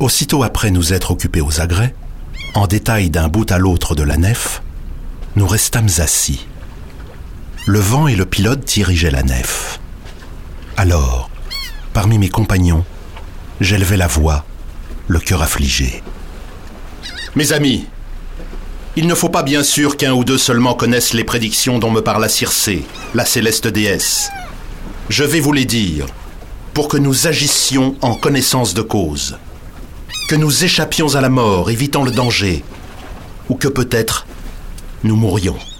Aussitôt après nous être occupés aux agrès, en détail d'un bout à l'autre de la nef, nous restâmes assis. Le vent et le pilote dirigeaient la nef. Alors, parmi mes compagnons, j'élevai la voix, le cœur affligé. Mes amis, il ne faut pas bien sûr qu'un ou deux seulement connaissent les prédictions dont me parla Circé, la céleste déesse. Je vais vous les dire, pour que nous agissions en connaissance de cause, que nous échappions à la mort, évitant le danger, ou que peut-être nous mourions.